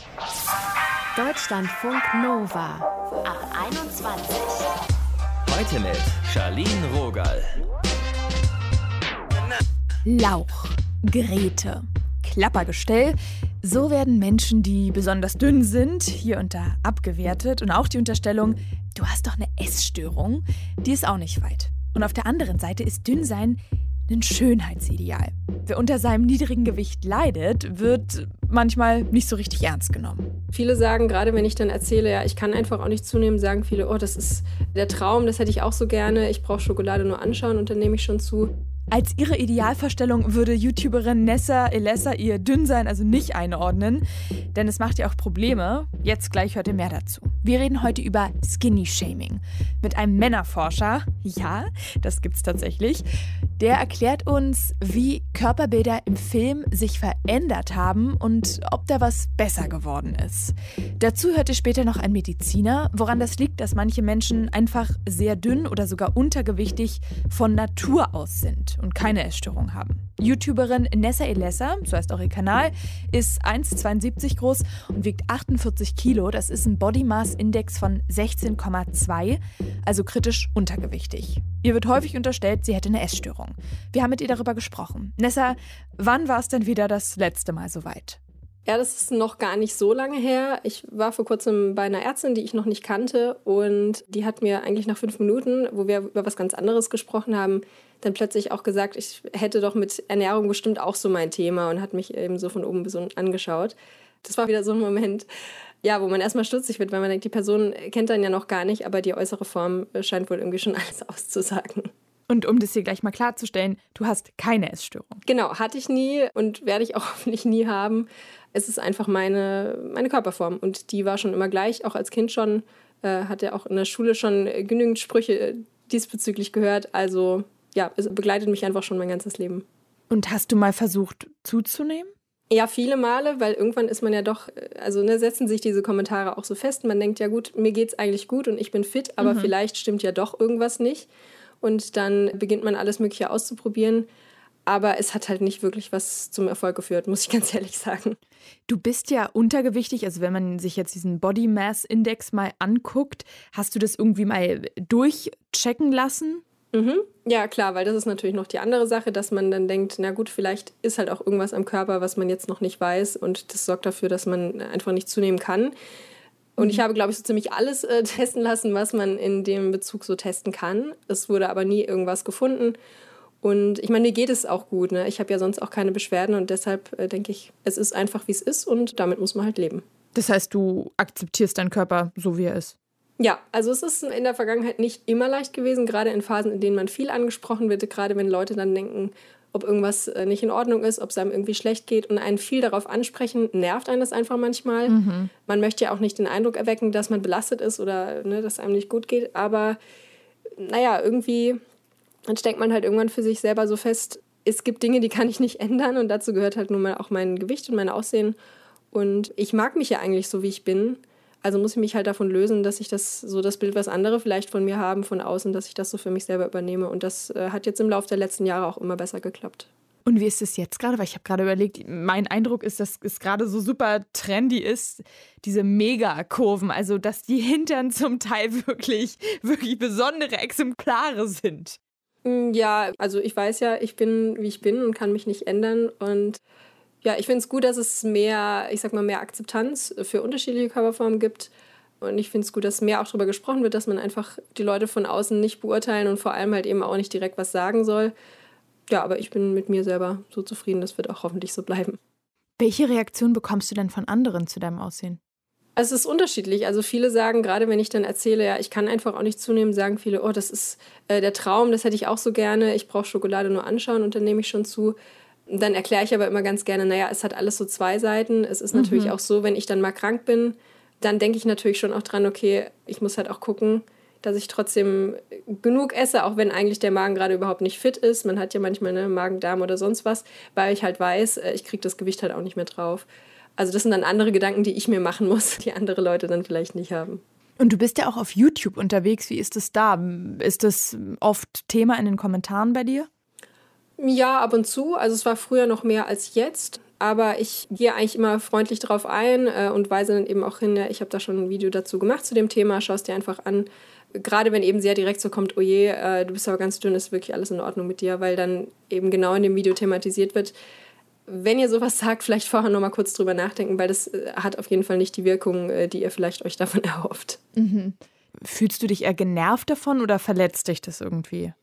Deutschlandfunk Nova ab 21. Heute mit Charlene Rogal. Lauch, Grete, Klappergestell. So werden Menschen, die besonders dünn sind, hier und da abgewertet. Und auch die Unterstellung, du hast doch eine Essstörung, die ist auch nicht weit. Und auf der anderen Seite ist Dünnsein ein Schönheitsideal. Wer unter seinem niedrigen Gewicht leidet, wird manchmal nicht so richtig ernst genommen. Viele sagen, gerade wenn ich dann erzähle, ja, ich kann einfach auch nicht zunehmen, sagen viele, oh, das ist der Traum, das hätte ich auch so gerne, ich brauche Schokolade nur anschauen und dann nehme ich schon zu. Als ihre Idealvorstellung würde YouTuberin Nessa Elessa ihr Dünnsein also nicht einordnen, denn es macht ja auch Probleme. Jetzt gleich hört ihr mehr dazu. Wir reden heute über Skinny-Shaming mit einem Männerforscher, ja, das gibt's tatsächlich. Der erklärt uns, wie Körperbilder im Film sich verändert haben und ob da was besser geworden ist. Dazu hört ihr später noch ein Mediziner, woran das liegt, dass manche Menschen einfach sehr dünn oder sogar untergewichtig von Natur aus sind und keine Essstörung haben. YouTuberin Nessa Elessa, so heißt auch ihr Kanal, ist 1,72 groß und wiegt 48 Kilo. Das ist ein Body Mass Index von 16,2, also kritisch untergewichtig. Ihr wird häufig unterstellt, sie hätte eine Essstörung. Wir haben mit ihr darüber gesprochen. Nessa, wann war es denn wieder das letzte Mal soweit? Ja, das ist noch gar nicht so lange her. Ich war vor kurzem bei einer Ärztin, die ich noch nicht kannte. Und die hat mir eigentlich nach 5 Minuten, wo wir über was ganz anderes gesprochen haben, dann plötzlich auch gesagt, ich hätte doch mit Ernährung bestimmt auch so mein Thema und hat mich eben so von oben bis unten angeschaut. Das war wieder so ein Moment, ja, wo man erstmal stutzig wird, weil man denkt, die Person kennt einen ja noch gar nicht, aber die äußere Form scheint wohl irgendwie schon alles auszusagen. Und um das hier gleich mal klarzustellen, du hast keine Essstörung. Genau, hatte ich nie und werde ich auch hoffentlich nie haben. Es ist einfach meine Körperform und die war schon immer gleich, auch als Kind schon. Hatte auch in der Schule schon genügend Sprüche diesbezüglich gehört. Also ja, es begleitet mich einfach schon mein ganzes Leben. Und hast du mal versucht zuzunehmen? Ja, viele Male, weil irgendwann ist man ja doch, also setzen sich diese Kommentare auch so fest. Man denkt, ja gut, mir geht's eigentlich gut und ich bin fit, aber vielleicht stimmt ja doch irgendwas nicht. Und dann beginnt man alles Mögliche auszuprobieren. Aber es hat halt nicht wirklich was zum Erfolg geführt, muss ich ganz ehrlich sagen. Du bist ja untergewichtig, also wenn man sich jetzt diesen Body Mass Index mal anguckt, hast du das irgendwie mal durchchecken lassen? Ja, klar, weil das ist natürlich noch die andere Sache, dass man dann denkt, na gut, vielleicht ist halt auch irgendwas am Körper, was man jetzt noch nicht weiß und das sorgt dafür, dass man einfach nicht zunehmen kann. Und ich habe, glaube ich, so ziemlich alles testen lassen, was man in dem Bezug so testen kann. Es wurde aber nie irgendwas gefunden. Und ich meine, mir geht es auch gut, ne? Ich habe ja sonst auch keine Beschwerden und deshalb denke ich, es ist einfach, wie es ist und damit muss man halt leben. Das heißt, du akzeptierst deinen Körper so, wie er ist? Ja, also es ist in der Vergangenheit nicht immer leicht gewesen, gerade in Phasen, in denen man viel angesprochen wird, gerade wenn Leute dann denken, ob irgendwas nicht in Ordnung ist, ob es einem irgendwie schlecht geht und einen viel darauf ansprechen, nervt einen das einfach manchmal. Man möchte ja auch nicht den Eindruck erwecken, dass man belastet ist oder dass einem nicht gut geht, aber naja, irgendwie dann steckt man halt irgendwann für sich selber so fest, es gibt Dinge, die kann ich nicht ändern und dazu gehört halt nun mal auch mein Gewicht und mein Aussehen und ich mag mich ja eigentlich so, wie ich bin. Also muss ich mich halt davon lösen, dass ich das Bild, was andere vielleicht von mir haben, von außen, dass ich das so für mich selber übernehme. Und das hat jetzt im Laufe der letzten Jahre auch immer besser geklappt. Und wie ist es jetzt gerade? Weil ich habe gerade überlegt, mein Eindruck ist, dass es gerade so super trendy ist, diese Megakurven. Also, dass die Hintern zum Teil wirklich, wirklich besondere Exemplare sind. Ja, also ich weiß ja, ich bin, wie ich bin und kann mich nicht ändern. Und ja, ich finde es gut, dass es mehr Akzeptanz für unterschiedliche Körperformen gibt. Und ich finde es gut, dass mehr auch darüber gesprochen wird, dass man einfach die Leute von außen nicht beurteilen und vor allem halt eben auch nicht direkt was sagen soll. Ja, aber ich bin mit mir selber so zufrieden, das wird auch hoffentlich so bleiben. Welche Reaktion bekommst du denn von anderen zu deinem Aussehen? Es ist unterschiedlich. Also viele sagen, gerade wenn ich dann erzähle, ja, ich kann einfach auch nicht zunehmen, sagen viele, oh, das ist der Traum, das hätte ich auch so gerne, ich brauche Schokolade nur anschauen und dann nehme ich schon zu. Dann erkläre ich aber immer ganz gerne, naja, es hat alles so 2 Seiten. Es ist natürlich auch so, wenn ich dann mal krank bin, dann denke ich natürlich schon auch dran, okay, ich muss halt auch gucken, dass ich trotzdem genug esse, auch wenn eigentlich der Magen gerade überhaupt nicht fit ist. Man hat ja manchmal eine Magen-Darm oder sonst was, weil ich halt weiß, ich kriege das Gewicht halt auch nicht mehr drauf. Also das sind dann andere Gedanken, die ich mir machen muss, die andere Leute dann vielleicht nicht haben. Und du bist ja auch auf YouTube unterwegs. Wie ist es da? Ist das oft Thema in den Kommentaren bei dir? Ja, ab und zu. Also es war früher noch mehr als jetzt. aber ich gehe eigentlich immer freundlich drauf ein und weise dann eben auch hin, ja, ich habe da schon ein Video dazu gemacht zu dem Thema, schau es dir einfach an. Gerade wenn eben sehr direkt so kommt, oh je, du bist aber ganz dünn, ist wirklich alles in Ordnung mit dir, weil dann eben genau in dem Video thematisiert wird. Wenn ihr sowas sagt, vielleicht vorher noch mal kurz drüber nachdenken, weil das hat auf jeden Fall nicht die Wirkung, die ihr vielleicht euch davon erhofft. Mhm. Fühlst du dich eher genervt davon oder verletzt dich das irgendwie?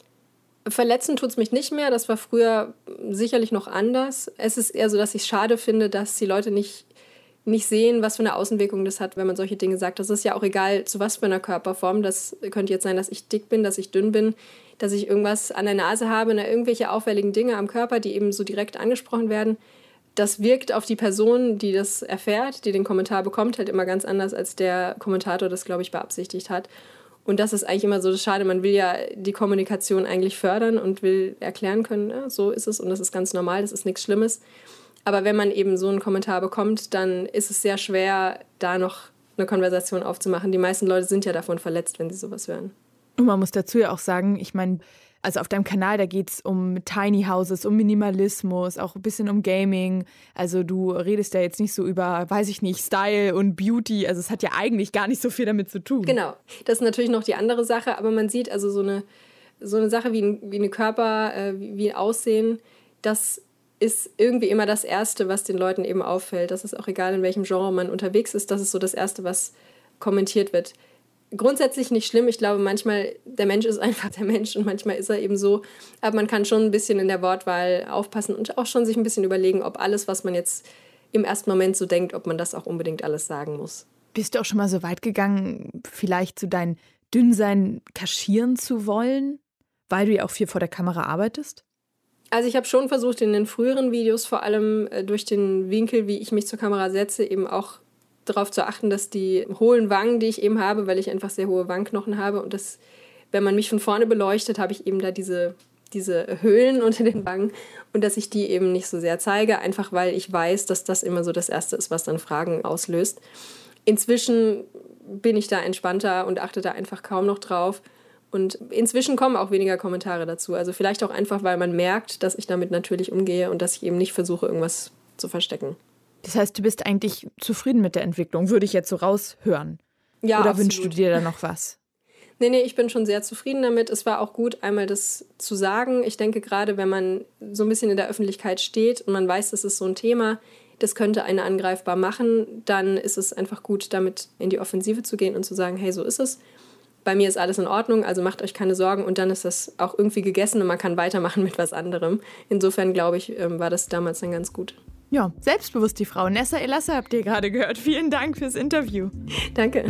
Verletzen tut es mich nicht mehr. Das war früher sicherlich noch anders. Es ist eher so, dass ich es schade finde, dass die Leute nicht sehen, was für eine Außenwirkung das hat, wenn man solche Dinge sagt. Das ist ja auch egal, zu was für einer Körperform. Das könnte jetzt sein, dass ich dick bin, dass ich dünn bin, dass ich irgendwas an der Nase habe, irgendwelche auffälligen Dinge am Körper, die eben so direkt angesprochen werden. Das wirkt auf die Person, die das erfährt, die den Kommentar bekommt, halt immer ganz anders, als der Kommentator das, glaube ich, beabsichtigt hat. Und das ist eigentlich immer so das Schade. Man will ja die Kommunikation eigentlich fördern und will erklären können, ja, so ist es und das ist ganz normal, das ist nichts Schlimmes. Aber wenn man eben so einen Kommentar bekommt, dann ist es sehr schwer, da noch eine Konversation aufzumachen. Die meisten Leute sind ja davon verletzt, wenn sie sowas hören. Und man muss dazu ja auch sagen, ich meine, also auf deinem Kanal, da geht es um Tiny Houses, um Minimalismus, auch ein bisschen um Gaming. Also du redest ja jetzt nicht so über, weiß ich nicht, Style und Beauty. Also es hat ja eigentlich gar nicht so viel damit zu tun. Genau, das ist natürlich noch die andere Sache. Aber man sieht also so eine Sache wie eine Körper, wie Aussehen, das ist irgendwie immer das Erste, was den Leuten eben auffällt. Das ist auch egal, in welchem Genre man unterwegs ist. Das ist so das Erste, was kommentiert wird. Grundsätzlich nicht schlimm. Ich glaube, manchmal, der Mensch ist einfach der Mensch und manchmal ist er eben so. Aber man kann schon ein bisschen in der Wortwahl aufpassen und auch schon sich ein bisschen überlegen, ob alles, was man jetzt im ersten Moment so denkt, ob man das auch unbedingt alles sagen muss. Bist du auch schon mal so weit gegangen, vielleicht so dein Dünnsein kaschieren zu wollen, weil du ja auch viel vor der Kamera arbeitest? Also ich habe schon versucht, in den früheren Videos, vor allem durch den Winkel, wie ich mich zur Kamera setze, eben auch darauf zu achten, dass die hohlen Wangen, die ich eben habe, weil ich einfach sehr hohe Wangenknochen habe und das, wenn man mich von vorne beleuchtet, habe ich eben da diese Höhlen unter den Wangen und dass ich die eben nicht so sehr zeige, einfach weil ich weiß, dass das immer so das Erste ist, was dann Fragen auslöst. Inzwischen bin ich da entspannter und achte da einfach kaum noch drauf. Und inzwischen kommen auch weniger Kommentare dazu. Also vielleicht auch einfach, weil man merkt, dass ich damit natürlich umgehe und dass ich eben nicht versuche, irgendwas zu verstecken. Das heißt, du bist eigentlich zufrieden mit der Entwicklung, würde ich jetzt so raushören. Ja, oder absolut. Wünschst du dir da noch was? Nee, ich bin schon sehr zufrieden damit. Es war auch gut, einmal das zu sagen. Ich denke, gerade wenn man so ein bisschen in der Öffentlichkeit steht und man weiß, das ist so ein Thema, das könnte einen angreifbar machen, dann ist es einfach gut, damit in die Offensive zu gehen und zu sagen, hey, so ist es. Bei mir ist alles in Ordnung, also macht euch keine Sorgen und dann ist das auch irgendwie gegessen und man kann weitermachen mit was anderem. Insofern, glaube ich, war das damals dann ganz gut. Ja, selbstbewusst die Frau. Nessa Elassa habt ihr gerade gehört. Vielen Dank fürs Interview. Danke.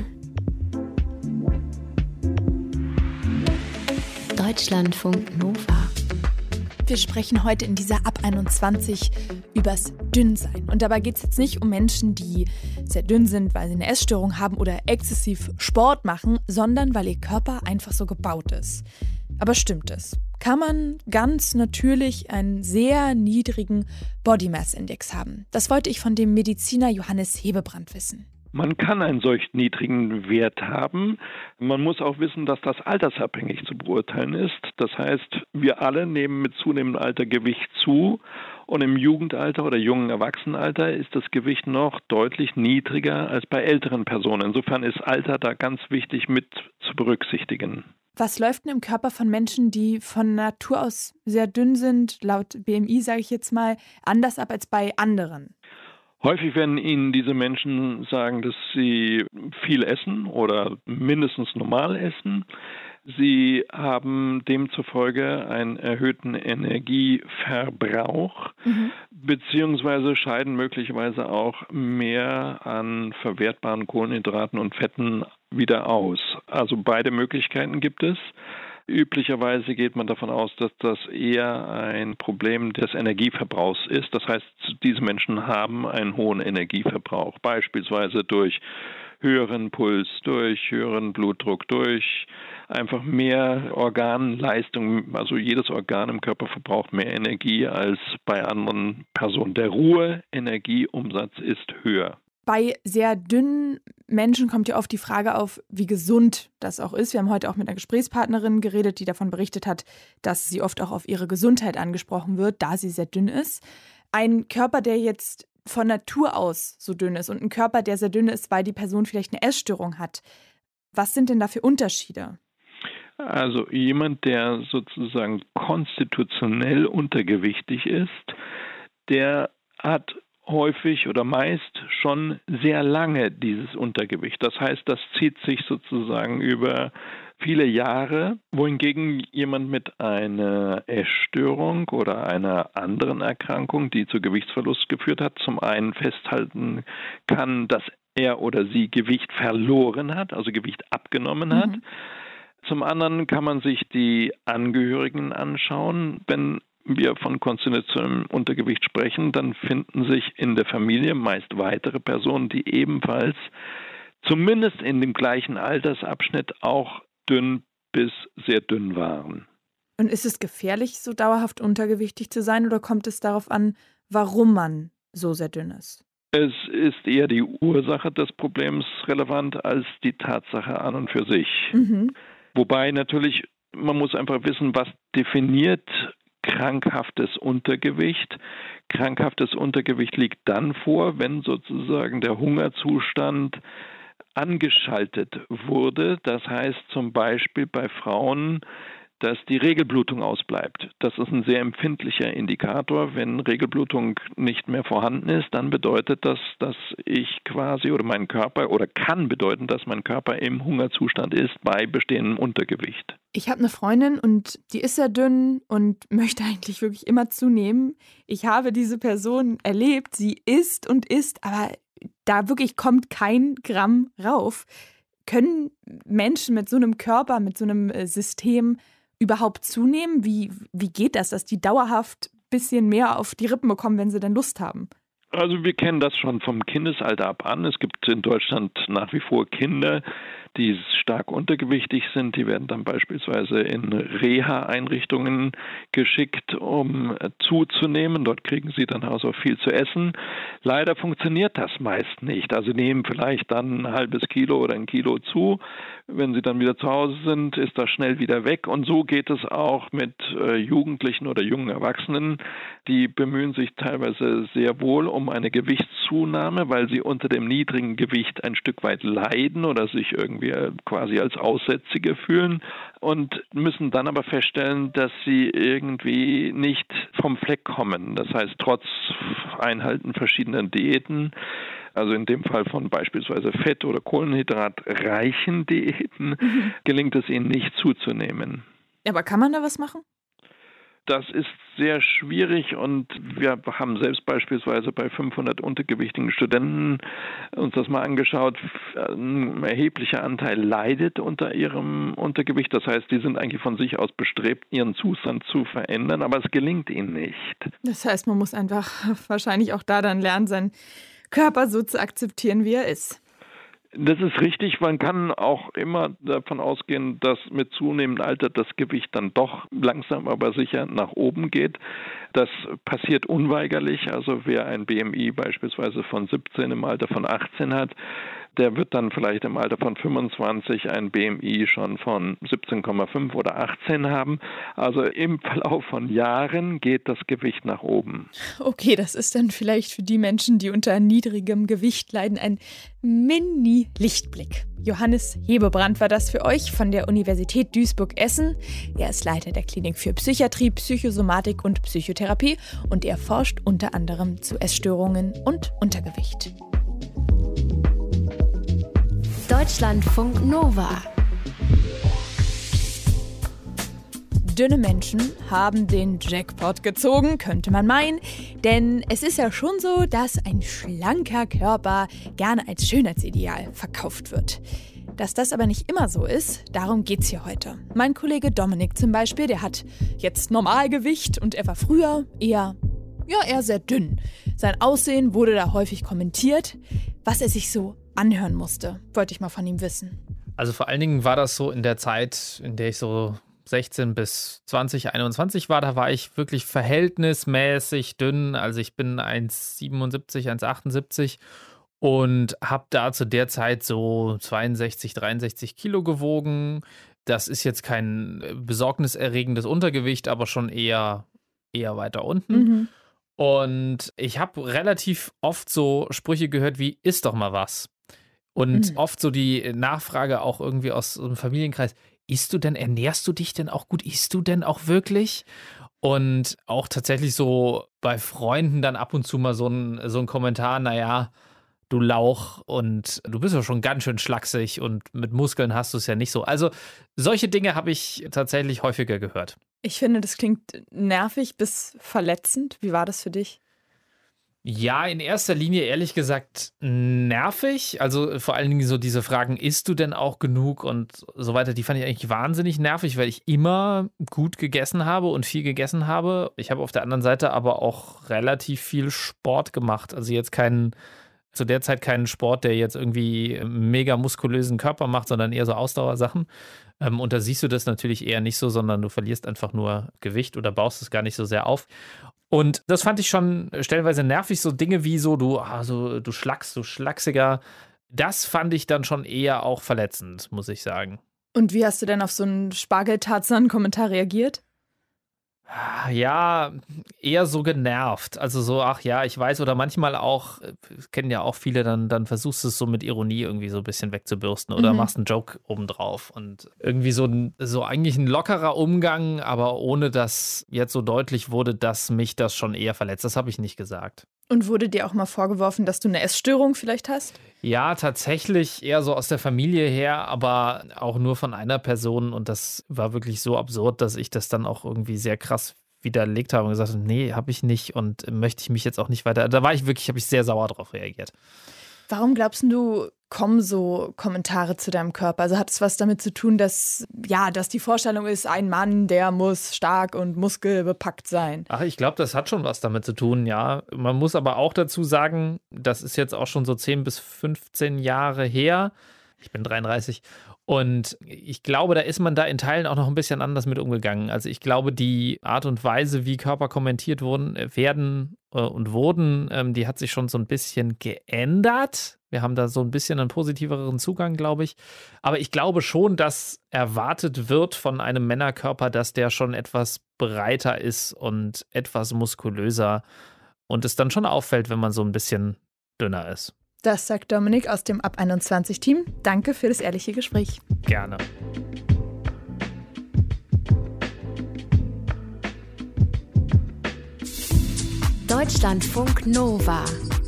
Deutschlandfunk Nova. Wir sprechen heute in dieser Ab 21 übers Dünnsein. Und dabei geht es jetzt nicht um Menschen, die sehr dünn sind, weil sie eine Essstörung haben oder exzessiv Sport machen, sondern weil ihr Körper einfach so gebaut ist. Aber stimmt es? Kann man ganz natürlich einen sehr niedrigen Body Mass Index haben? Das wollte ich von dem Mediziner Johannes Hebebrand wissen. Man kann einen solch niedrigen Wert haben. Man muss auch wissen, dass das altersabhängig zu beurteilen ist. Das heißt, wir alle nehmen mit zunehmendem Alter Gewicht zu und im Jugendalter oder jungen Erwachsenenalter ist das Gewicht noch deutlich niedriger als bei älteren Personen. Insofern ist Alter da ganz wichtig mit zu berücksichtigen. Was läuft denn im Körper von Menschen, die von Natur aus sehr dünn sind, laut BMI sage ich jetzt mal, anders ab als bei anderen? Häufig werden Ihnen diese Menschen sagen, dass sie viel essen oder mindestens normal essen. Sie haben demzufolge einen erhöhten Energieverbrauch, beziehungsweise scheiden möglicherweise auch mehr an verwertbaren Kohlenhydraten und Fetten wieder aus. Also beide Möglichkeiten gibt es. Üblicherweise geht man davon aus, dass das eher ein Problem des Energieverbrauchs ist. Das heißt, diese Menschen haben einen hohen Energieverbrauch, beispielsweise durch höheren Puls, durch höheren Blutdruck, durch einfach mehr Organleistung. Also jedes Organ im Körper verbraucht mehr Energie als bei anderen Personen. Der Ruheenergieumsatz ist höher. Bei sehr dünnen Menschen kommt ja oft die Frage auf, wie gesund das auch ist. Wir haben heute auch mit einer Gesprächspartnerin geredet, die davon berichtet hat, dass sie oft auch auf ihre Gesundheit angesprochen wird, da sie sehr dünn ist. ein Körper, der jetzt von Natur aus so dünn ist und ein Körper, der sehr dünn ist, weil die Person vielleicht eine Essstörung hat. Was sind denn da für Unterschiede? Also jemand, der sozusagen konstitutionell untergewichtig ist, der hat häufig oder meist schon sehr lange dieses Untergewicht. Das heißt, das zieht sich sozusagen über viele Jahre, wohingegen jemand mit einer Essstörung oder einer anderen Erkrankung, die zu Gewichtsverlust geführt hat, zum einen festhalten kann, dass er oder sie Gewicht verloren hat, also Gewicht abgenommen hat. Zum anderen kann man sich die Angehörigen anschauen. Wenn wir von konstitutionellem Untergewicht sprechen, dann finden sich in der Familie meist weitere Personen, die ebenfalls zumindest in dem gleichen Altersabschnitt auch dünn bis sehr dünn waren. Und ist es gefährlich, so dauerhaft untergewichtig zu sein, oder kommt es darauf an, warum man so sehr dünn ist? Es ist eher die Ursache des Problems relevant als die Tatsache an und für sich. Wobei natürlich, man muss einfach wissen, was definiert krankhaftes Untergewicht. Krankhaftes Untergewicht liegt dann vor, wenn sozusagen der Hungerzustand angeschaltet wurde. Das heißt zum Beispiel bei Frauen, dass die Regelblutung ausbleibt. Das ist ein sehr empfindlicher Indikator. Wenn Regelblutung nicht mehr vorhanden ist, dann bedeutet das, dass ich quasi oder mein Körper oder kann bedeuten, dass mein Körper im Hungerzustand ist bei bestehendem Untergewicht. Ich habe eine Freundin und die ist sehr dünn und möchte eigentlich wirklich immer zunehmen. Ich habe diese Person erlebt, sie isst und isst, aber da wirklich kommt kein Gramm rauf. Können Menschen mit so einem Körper, mit so einem System überhaupt zunehmen? Wie geht das, dass die dauerhaft ein bisschen mehr auf die Rippen bekommen, wenn sie denn Lust haben? Also wir kennen das schon vom Kindesalter ab an. Es gibt in Deutschland nach wie vor Kinder, die stark untergewichtig sind. Die werden dann beispielsweise in Reha-Einrichtungen geschickt, um zuzunehmen. Dort kriegen sie dann also viel zu essen. Leider funktioniert das meist nicht. Also nehmen vielleicht dann ein halbes Kilo oder ein Kilo zu. Wenn sie dann wieder zu Hause sind, ist das schnell wieder weg. Und so geht es auch mit Jugendlichen oder jungen Erwachsenen. Die bemühen sich teilweise sehr wohl um eine Gewichtszunahme, weil sie unter dem niedrigen Gewicht ein Stück weit leiden oder sich irgendwie quasi als Aussätzige fühlen und müssen dann aber feststellen, dass sie irgendwie nicht vom Fleck kommen. Das heißt, trotz Einhalten verschiedener Diäten, also in dem Fall von beispielsweise Fett- oder Kohlenhydratreichen Diäten, gelingt es ihnen nicht zuzunehmen. Aber kann man da was machen? Das ist sehr schwierig und wir haben selbst beispielsweise bei 500 untergewichtigen Studenten uns das mal angeschaut. Ein erheblicher Anteil leidet unter ihrem Untergewicht. Das heißt, die sind eigentlich von sich aus bestrebt, ihren Zustand zu verändern, aber es gelingt ihnen nicht. Das heißt, man muss einfach wahrscheinlich auch da dann lernen, seinen Körper so zu akzeptieren, wie er ist. Das ist richtig. Man kann auch immer davon ausgehen, dass mit zunehmendem Alter das Gewicht dann doch langsam aber sicher nach oben geht. Das passiert unweigerlich. Also wer ein BMI beispielsweise von 17 im Alter von 18 hat, der wird dann vielleicht im Alter von 25 ein BMI schon von 17,5 oder 18 haben. Also im Verlauf von Jahren geht das Gewicht nach oben. Okay, das ist dann vielleicht für die Menschen, die unter niedrigem Gewicht leiden, ein Mini-Lichtblick. Johannes Hebebrand war das für euch von der Universität Duisburg-Essen. Er ist Leiter der Klinik für Psychiatrie, Psychosomatik und Psychotherapie und er forscht unter anderem zu Essstörungen und Untergewicht. Deutschlandfunk Nova. Dünne Menschen haben den Jackpot gezogen, könnte man meinen. Denn es ist ja schon so, dass ein schlanker Körper gerne als Schönheitsideal verkauft wird. Dass das aber nicht immer so ist, darum geht's hier heute. Mein Kollege Dominik zum Beispiel, der hat jetzt Normalgewicht und er war früher eher sehr dünn. Sein Aussehen wurde da häufig kommentiert. Was er sich so anhören musste, wollte ich mal von ihm wissen. Also vor allen Dingen war das so in der Zeit, in der ich so 16 bis 20, 21 war, da war ich wirklich verhältnismäßig dünn. Also ich bin 1,77, 1,78 und habe da zu der Zeit so 62, 63 Kilo gewogen. Das ist jetzt kein besorgniserregendes Untergewicht, aber schon eher weiter unten. Und ich habe relativ oft so Sprüche gehört wie, iss doch mal was. Und oft so die Nachfrage auch irgendwie aus so einem Familienkreis, ernährst du dich denn auch gut? Isst du denn auch wirklich? Und auch tatsächlich so bei Freunden dann ab und zu mal so ein Kommentar, naja, du Lauch und du bist ja schon ganz schön schlaksig und mit Muskeln hast du es ja nicht so. Also solche Dinge habe ich tatsächlich häufiger gehört. Ich finde, das klingt nervig bis verletzend. Wie war das für dich? Ja, in erster Linie ehrlich gesagt nervig. Also vor allen Dingen so diese Fragen, isst du denn auch genug und so weiter, die fand ich eigentlich wahnsinnig nervig, weil ich immer gut gegessen habe und viel gegessen habe. Ich habe auf der anderen Seite aber auch relativ viel Sport gemacht. Also jetzt zu der Zeit keinen Sport, der jetzt irgendwie mega muskulösen Körper macht, sondern eher so Ausdauersachen. Und da siehst du das natürlich eher nicht so, sondern du verlierst einfach nur Gewicht oder baust es gar nicht so sehr auf. Und das fand ich schon stellenweise nervig, so Dinge wie so, du schlachsiger. Das fand ich dann schon eher auch verletzend, muss ich sagen. Und wie hast du denn auf so einen Spargel-Tarzan-Kommentar reagiert? Ja, eher so genervt. Also so, ach ja, ich weiß, oder manchmal auch, kennen ja auch viele, dann versuchst du es so mit Ironie irgendwie so ein bisschen wegzubürsten oder machst einen Joke obendrauf. Und irgendwie so eigentlich ein lockerer Umgang, aber ohne dass jetzt so deutlich wurde, dass mich das schon eher verletzt. Das habe ich nicht gesagt. Und wurde dir auch mal vorgeworfen, dass du eine Essstörung vielleicht hast? Ja, tatsächlich eher so aus der Familie her, aber auch nur von einer Person. Und das war wirklich so absurd, dass ich das dann auch irgendwie sehr krass widerlegt habe und gesagt habe, nee, habe ich nicht und möchte ich mich jetzt auch nicht weiter. Da habe ich sehr sauer drauf reagiert. Warum glaubst du, kommen so Kommentare zu deinem Körper? Also hat es was damit zu tun, dass die Vorstellung ist, ein Mann, der muss stark und muskelbepackt sein? Ach, ich glaube, das hat schon was damit zu tun, ja. Man muss aber auch dazu sagen, das ist jetzt auch schon so 10 bis 15 Jahre her. Ich bin 33. Und ich glaube, da ist man da in Teilen auch noch ein bisschen anders mit umgegangen. Also ich glaube, die Art und Weise, wie Körper kommentiert wurden, die hat sich schon so ein bisschen geändert. Wir haben da so ein bisschen einen positiveren Zugang, glaube ich. Aber ich glaube schon, dass erwartet wird von einem Männerkörper, dass der schon etwas breiter ist und etwas muskulöser. Und es dann schon auffällt, wenn man so ein bisschen dünner ist. Das sagt Dominik aus dem Ab 21-Team. Danke für das ehrliche Gespräch. Gerne. Deutschlandfunk Nova.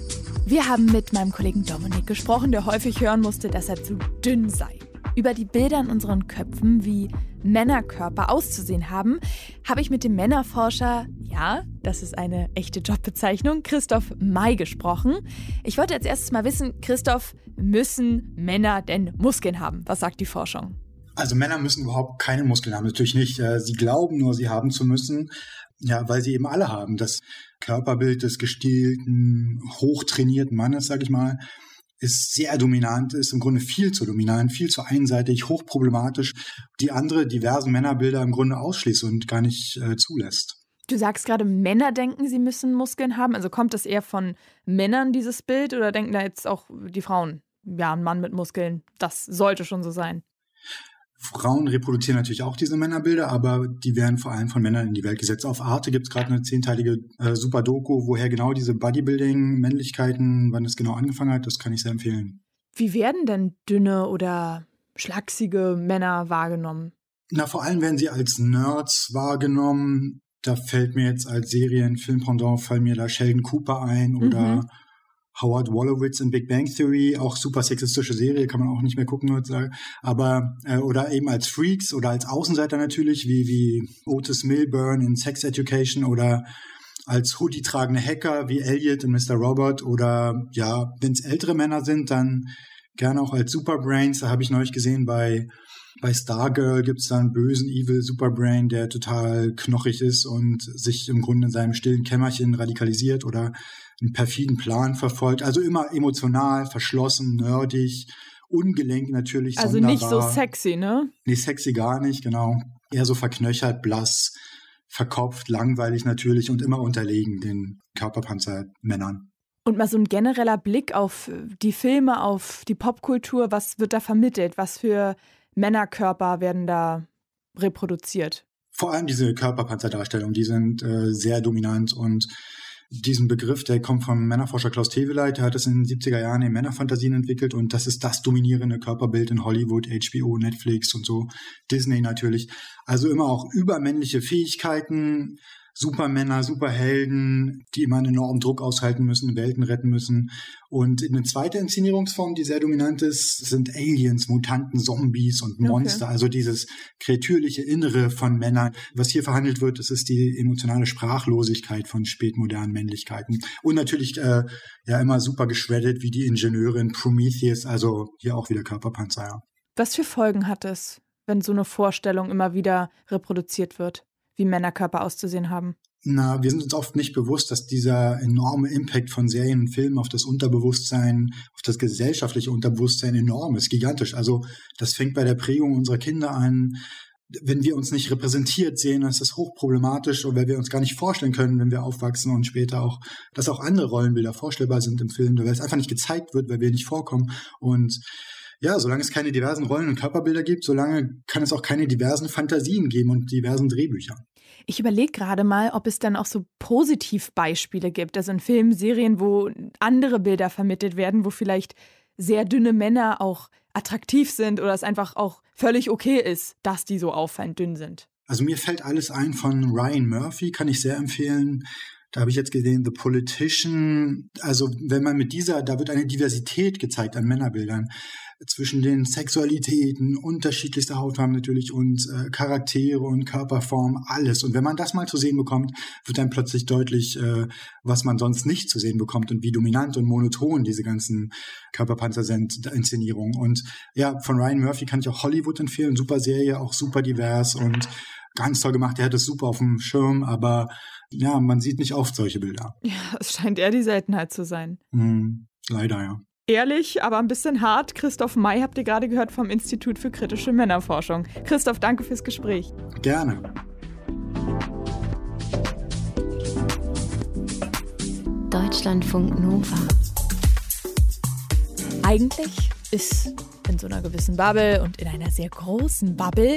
Wir haben mit meinem Kollegen Dominik gesprochen, der häufig hören musste, dass er zu dünn sei. Über die Bilder in unseren Köpfen, wie Männerkörper auszusehen haben, habe ich mit dem Männerforscher, ja, das ist eine echte Jobbezeichnung, Christoph May gesprochen. Ich wollte als erstes mal wissen, Christoph, müssen Männer denn Muskeln haben? Was sagt die Forschung? Also Männer müssen überhaupt keine Muskeln haben, natürlich nicht. Sie glauben nur, sie haben zu müssen, ja, weil sie eben alle haben. Das Körperbild des gestielten, hochtrainierten Mannes, sag ich mal, ist sehr dominant, ist im Grunde viel zu dominant, viel zu einseitig, hochproblematisch, die andere diversen Männerbilder im Grunde ausschließt und gar nicht zulässt. Du sagst gerade, Männer denken, sie müssen Muskeln haben. Also kommt das eher von Männern, dieses Bild, oder denken da jetzt auch die Frauen, ja, ein Mann mit Muskeln, das sollte schon so sein? Frauen reproduzieren natürlich auch diese Männerbilder, aber die werden vor allem von Männern in die Welt gesetzt. Auf Arte gibt es gerade eine 10-teilige Super-Doku, woher genau diese Bodybuilding-Männlichkeiten, wann das genau angefangen hat, das kann ich sehr empfehlen. Wie werden denn dünne oder schlachsige Männer wahrgenommen? Na, vor allem werden sie als Nerds wahrgenommen. Da fällt mir jetzt als Film-Pendant fallen mir da Sheldon Cooper ein oder Howard Wolowitz in Big Bang Theory, auch super sexistische Serie, kann man auch nicht mehr gucken heutzutage. Aber, oder eben als Freaks oder als Außenseiter natürlich, wie Otis Milburn in Sex Education oder als Hoodie-tragende Hacker wie Elliot in Mr. Robot oder, ja, wenn es ältere Männer sind, dann gerne auch als Superbrains. Da habe ich neulich gesehen, bei Stargirl gibt es da einen bösen, evil Superbrain, der total knochig ist und sich im Grunde in seinem stillen Kämmerchen radikalisiert oder einen perfiden Plan verfolgt. Also immer emotional, verschlossen, nerdig, ungelenk natürlich, also sonderbar. Nicht so sexy, ne? Nee, sexy gar nicht, genau. Eher so verknöchert, blass, verkopft, langweilig natürlich und immer unterlegen den Körperpanzermännern. Und mal so ein genereller Blick auf die Filme, auf die Popkultur, was wird da vermittelt? Was für Männerkörper werden da reproduziert? Vor allem diese Körperpanzerdarstellungen, die sind sehr dominant und diesen Begriff, der kommt vom Männerforscher Klaus Teweleit, der hat es in den 70er Jahren in Männerfantasien entwickelt und das ist das dominierende Körperbild in Hollywood, HBO, Netflix und so, Disney natürlich. Also immer auch übermännliche Fähigkeiten, Supermänner, Superhelden, die immer einen enormen Druck aushalten müssen, Welten retten müssen. Und eine zweite Inszenierungsform, die sehr dominant ist, sind Aliens, Mutanten, Zombies und Monster. Okay. Also dieses kreatürliche Innere von Männern. Was hier verhandelt wird, das ist die emotionale Sprachlosigkeit von spätmodernen Männlichkeiten. Und natürlich ja immer super geschreddet wie die Ingenieurin Prometheus, also hier auch wieder Körperpanzer. Ja. Was für Folgen hat es, wenn so eine Vorstellung immer wieder reproduziert wird, wie Männerkörper auszusehen haben? Na, wir sind uns oft nicht bewusst, dass dieser enorme Impact von Serien und Filmen auf das Unterbewusstsein, auf das gesellschaftliche Unterbewusstsein enorm ist, gigantisch. Also das fängt bei der Prägung unserer Kinder an. Wenn wir uns nicht repräsentiert sehen, ist das hochproblematisch, und weil wir uns gar nicht vorstellen können, wenn wir aufwachsen und später auch, dass auch andere Rollenbilder vorstellbar sind im Film, weil es einfach nicht gezeigt wird, weil wir nicht vorkommen. Und ja, solange es keine diversen Rollen- und Körperbilder gibt, solange kann es auch keine diversen Fantasien geben und diversen Drehbücher. Ich überlege gerade mal, ob es dann auch so Positivbeispiele gibt, also in Filmen, Serien, wo andere Bilder vermittelt werden, wo vielleicht sehr dünne Männer auch attraktiv sind oder es einfach auch völlig okay ist, dass die so auffallend dünn sind. Also mir fällt alles ein von Ryan Murphy, kann ich sehr empfehlen. Da habe ich jetzt gesehen, The Politician. Also wenn man da wird eine Diversität gezeigt an Männerbildern zwischen den Sexualitäten, unterschiedlichster Hautfarben natürlich und Charaktere und Körperform, alles. Und wenn man das mal zu sehen bekommt, wird dann plötzlich deutlich, was man sonst nicht zu sehen bekommt und wie dominant und monoton diese ganzen Körperpanzer sind, Inszenierungen. Und ja, von Ryan Murphy kann ich auch Hollywood empfehlen, super Serie, auch super divers und ganz toll gemacht. Der hat es super auf dem Schirm, aber ja, man sieht nicht oft solche Bilder. Ja, es scheint eher die Seltenheit zu sein. Leider, ja. Ehrlich, aber ein bisschen hart. Christoph May habt ihr gerade gehört vom Institut für kritische Männerforschung. Christoph, danke fürs Gespräch. Gerne. Deutschlandfunk Nova. Eigentlich ist in so einer gewissen Bubble und in einer sehr großen Bubble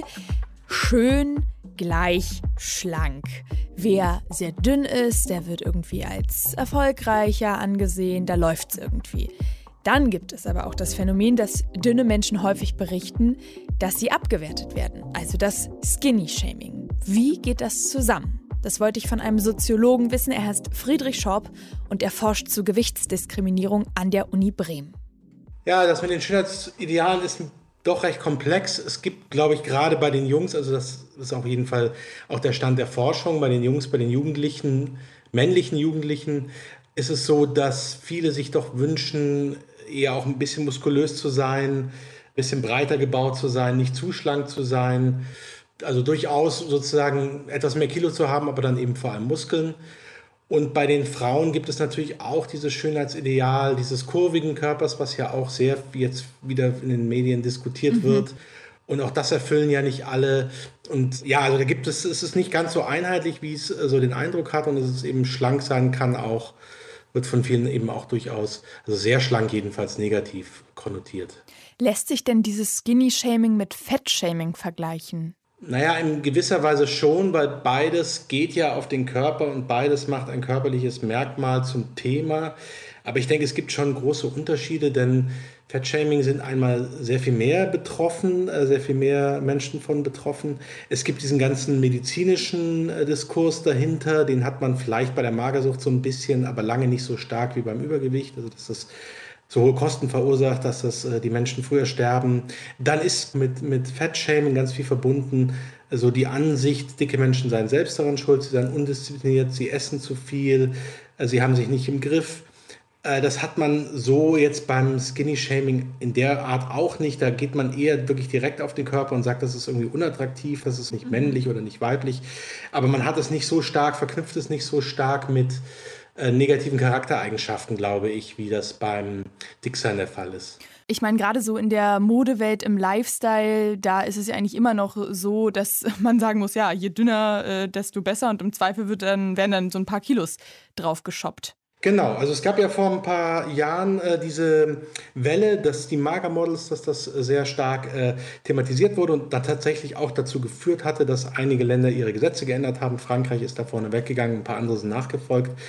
schön gleich schlank. Wer sehr dünn ist, der wird irgendwie als erfolgreicher angesehen, da läuft's irgendwie. Dann gibt es aber auch das Phänomen, dass dünne Menschen häufig berichten, dass sie abgewertet werden, also das Skinny-Shaming. Wie geht das zusammen? Das wollte ich von einem Soziologen wissen. Er heißt Friedrich Schorb und er forscht zu Gewichtsdiskriminierung an der Uni Bremen. Ja, das mit den Schönheitsidealen ist doch recht komplex. Es gibt, glaube ich, gerade bei den Jungs, also das ist auf jeden Fall auch der Stand der Forschung, bei den Jungs, bei den Jugendlichen, männlichen Jugendlichen, ist es so, dass viele sich doch wünschen, eher auch ein bisschen muskulös zu sein, ein bisschen breiter gebaut zu sein, nicht zu schlank zu sein. Also durchaus sozusagen etwas mehr Kilo zu haben, aber dann eben vor allem Muskeln. Und bei den Frauen gibt es natürlich auch dieses Schönheitsideal, dieses kurvigen Körpers, was ja auch sehr jetzt wieder in den Medien diskutiert wird. Und auch das erfüllen ja nicht alle. Und ja, also es ist nicht ganz so einheitlich, wie es so den Eindruck hat. Und dass es eben schlank sein kann auch, wird von vielen eben auch durchaus, also sehr schlank jedenfalls, negativ konnotiert. Lässt sich denn dieses Skinny-Shaming mit Fett-Shaming vergleichen? Naja, in gewisser Weise schon, weil beides geht ja auf den Körper und beides macht ein körperliches Merkmal zum Thema. Aber ich denke, es gibt schon große Unterschiede, denn Fettshaming sind einmal sehr viel mehr betroffen, sehr viel mehr Menschen von betroffen. Es gibt diesen ganzen medizinischen Diskurs dahinter, den hat man vielleicht bei der Magersucht so ein bisschen, aber lange nicht so stark wie beim Übergewicht. Also dass das so hohe Kosten verursacht, dass die Menschen früher sterben. Dann ist mit Fettshaming ganz viel verbunden, also die Ansicht, dicke Menschen seien selbst daran schuld, sie seien undiszipliniert, sie essen zu viel, sie haben sich nicht im Griff. Das hat man so jetzt beim Skinny-Shaming in der Art auch nicht. Da geht man eher wirklich direkt auf den Körper und sagt, das ist irgendwie unattraktiv, das ist nicht männlich oder nicht weiblich. Aber man hat es nicht so stark, verknüpft es nicht so stark mit negativen Charaktereigenschaften, glaube ich, wie das beim Dicksein der Fall ist. Ich meine, gerade so in der Modewelt, im Lifestyle, da ist es ja eigentlich immer noch so, dass man sagen muss, ja, je dünner, desto besser. Und im Zweifel werden dann so ein paar Kilos drauf geshoppt. Genau, also es gab ja vor ein paar Jahren diese Welle, dass die Magermodels, dass das sehr stark thematisiert wurde und da tatsächlich auch dazu geführt hatte, dass einige Länder ihre Gesetze geändert haben. Frankreich ist da vorne weggegangen, ein paar andere sind nachgefolgt.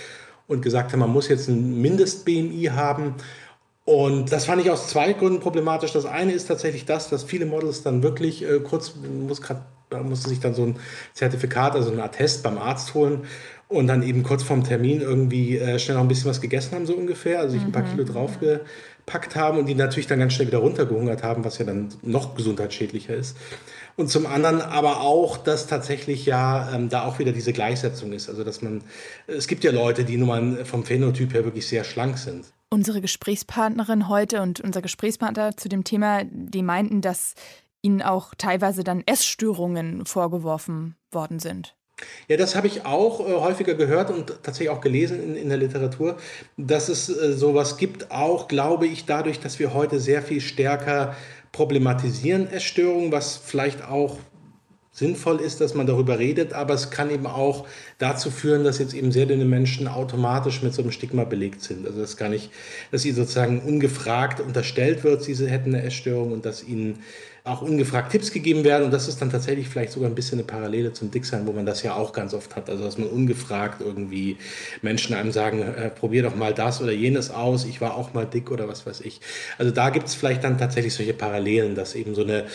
und gesagt haben, man muss jetzt ein Mindest-BMI haben. Und das fand ich aus 2 Gründen problematisch. Das eine ist tatsächlich das, dass viele Models dann wirklich musste sich dann so ein Zertifikat, also ein Attest beim Arzt holen und dann eben kurz vorm Termin irgendwie schnell noch ein bisschen was gegessen haben, so ungefähr, also sich ein paar Kilo draufgepackt haben und die natürlich dann ganz schnell wieder runtergehungert haben, was ja dann noch gesundheitsschädlicher ist. Und zum anderen aber auch, dass tatsächlich da auch wieder diese Gleichsetzung ist. Also es gibt ja Leute, die nun mal vom Phänotyp her wirklich sehr schlank sind. Unsere Gesprächspartnerin heute und unser Gesprächspartner zu dem Thema, die meinten, dass ihnen auch teilweise dann Essstörungen vorgeworfen worden sind. Ja, das habe ich auch häufiger gehört und tatsächlich auch gelesen in der Literatur, dass es sowas gibt, auch, glaube ich, dadurch, dass wir heute sehr viel stärker problematisieren Essstörungen, was vielleicht auch sinnvoll ist, dass man darüber redet, aber es kann eben auch dazu führen, dass jetzt eben sehr dünne Menschen automatisch mit so einem Stigma belegt sind. Also das gar nicht, dass ihnen sozusagen ungefragt unterstellt wird, sie hätten eine Essstörung und dass ihnen auch ungefragt Tipps gegeben werden. Und das ist dann tatsächlich vielleicht sogar ein bisschen eine Parallele zum Dicksein, wo man das ja auch ganz oft hat. Also dass man ungefragt irgendwie Menschen einem sagen, probier doch mal das oder jenes aus, ich war auch mal dick oder was weiß ich. Also da gibt es vielleicht dann tatsächlich solche Parallelen, dass eben so eine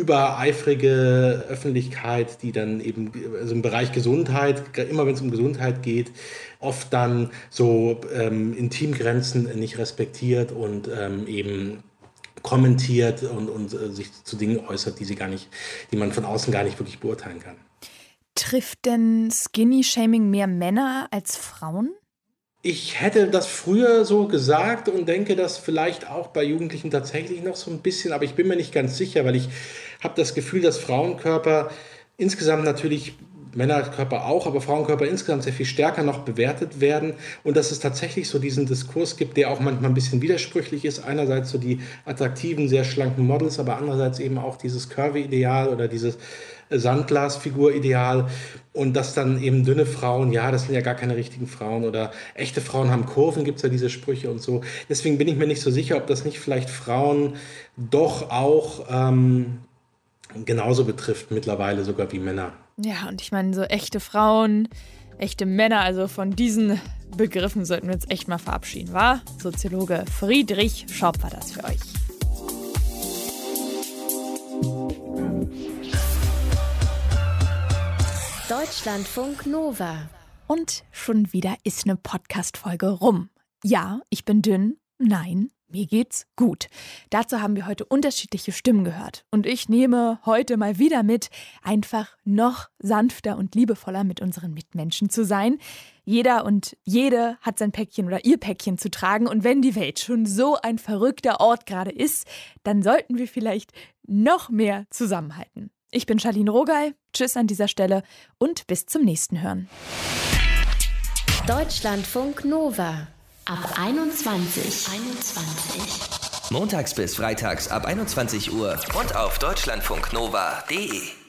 übereifrige Öffentlichkeit, die dann eben also im Bereich Gesundheit, immer wenn es um Gesundheit geht, oft dann so Intimgrenzen nicht respektiert und eben kommentiert und sich zu Dingen äußert, die man von außen gar nicht wirklich beurteilen kann. Trifft denn Skinny-Shaming mehr Männer als Frauen? Ich hätte das früher so gesagt und denke, dass vielleicht auch bei Jugendlichen tatsächlich noch so ein bisschen, aber ich bin mir nicht ganz sicher, weil ich habe das Gefühl, dass Frauenkörper insgesamt natürlich, Männerkörper auch, aber Frauenkörper insgesamt sehr viel stärker noch bewertet werden und dass es tatsächlich so diesen Diskurs gibt, der auch manchmal ein bisschen widersprüchlich ist. Einerseits so die attraktiven, sehr schlanken Models, aber andererseits eben auch dieses Curvy-Ideal oder dieses Sandglasfigur-Ideal und dass dann eben dünne Frauen, ja, das sind ja gar keine richtigen Frauen oder echte Frauen haben Kurven, gibt es ja diese Sprüche und so. Deswegen bin ich mir nicht so sicher, ob das nicht vielleicht Frauen doch auch genauso betrifft, mittlerweile sogar wie Männer. Ja, und ich meine, so echte Frauen, echte Männer, also von diesen Begriffen sollten wir uns echt mal verabschieden, wa? Soziologe Friedrich Schopp war das für euch. Deutschlandfunk Nova. Und schon wieder ist eine Podcast-Folge rum. Ja, ich bin dünn. Nein, mir geht's gut. Dazu haben wir heute unterschiedliche Stimmen gehört. Und ich nehme heute mal wieder mit, einfach noch sanfter und liebevoller mit unseren Mitmenschen zu sein. Jeder und jede hat sein Päckchen oder ihr Päckchen zu tragen. Und wenn die Welt schon so ein verrückter Ort gerade ist, dann sollten wir vielleicht noch mehr zusammenhalten. Ich bin Charlene Rogal. Tschüss an dieser Stelle und bis zum nächsten Hören. Deutschlandfunk Nova. Ab 21. Montags bis freitags ab 21 Uhr und auf deutschlandfunknova.de.